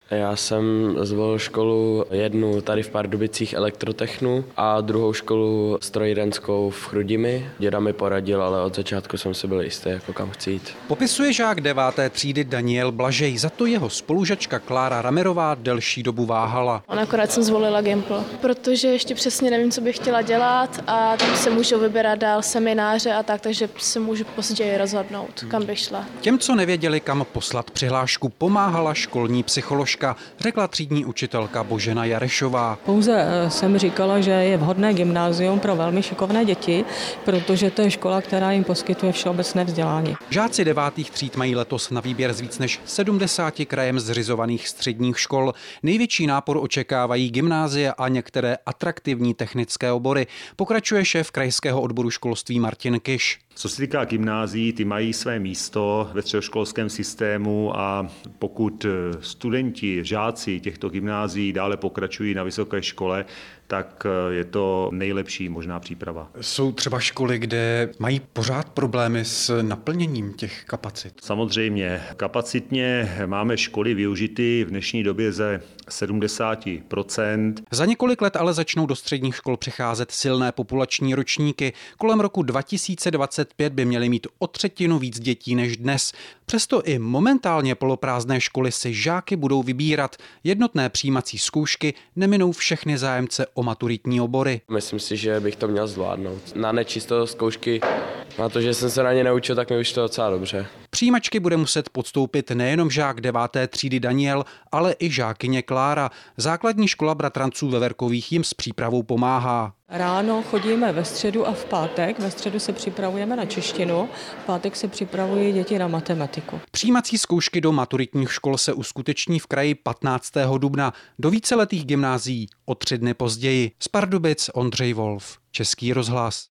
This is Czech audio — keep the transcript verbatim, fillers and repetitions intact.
Já jsem zvolil školu jednu tady v Pardubicích elektrotechnu a druhou školu strojírenskou v Chrudimi. Děda mi poradil, ale od začátku jsem si byl jistý, jako kam chci jít. Popisuje žák deváté třídy Daniel Blažej, za to jeho spolužačka Klára Ramerová delší dobu váhala. A nakonec jsem zvolila Gimpl, protože ještě přesně nevím, co bych chtěla dělat a tam se můžu vybírat dál semináře a tak, takže se můžu později rozhodnout, kam bych šla. Těm, co nevěděli, kam poslat přihlášku, pomáhala školní psycholožka, řekla třídní učitelka Božena Jarešová. Pouze jsem říkala, že je vhodné gymnázium pro velmi šikovné děti, protože to je škola, která jim poskytuje všeobecné vzdělání. Žáci devátých tříd mají letos na výběr z víc než sedmdesáti krajem zřizovaných středních škol. Největší nápor očekávají gymnázia a některé atraktivní technické obory. Pokračuje šéf krajského odboru školství Martin Kiš. Co se týká gymnázií, ty mají své místo ve středoškolském systému a pokud studenti, žáci těchto gymnázií dále pokračují na vysoké škole, tak je to nejlepší možná příprava. Jsou třeba školy, kde mají pořád problémy s naplněním těch kapacit? Samozřejmě. Kapacitně máme školy využity v dnešní době ze sedmdesát procent. Za několik let ale začnou do středních škol přicházet silné populační ročníky. Kolem roku dva tisíce dvacet pět by měly mít o třetinu víc dětí než dnes. Přesto i momentálně poloprázdné školy si žáky budou vybírat. Jednotné přijímací zkoušky neminou všechny zájemce o maturitní obory. Myslím si, že bych to měl zvládnout. Na nečisto zkoušky, na to, že jsem se na ně naučil, tak mi už to docela dobře. Přijímačky bude muset podstoupit nejenom žák deváté třídy Daniel, ale i žákyně Klára. Základní škola bratranců ve Verkových jim s přípravou pomáhá. Ráno chodíme ve středu a v pátek. Ve středu se připravujeme na češtinu, v pátek se připravují děti na matematiku. Přijímací zkoušky do maturitních škol se uskuteční v kraji patnáctého dubna, do víceletých gymnázií o tři dny později. Z Pardubic Ondřej Wolf, Český rozhlas.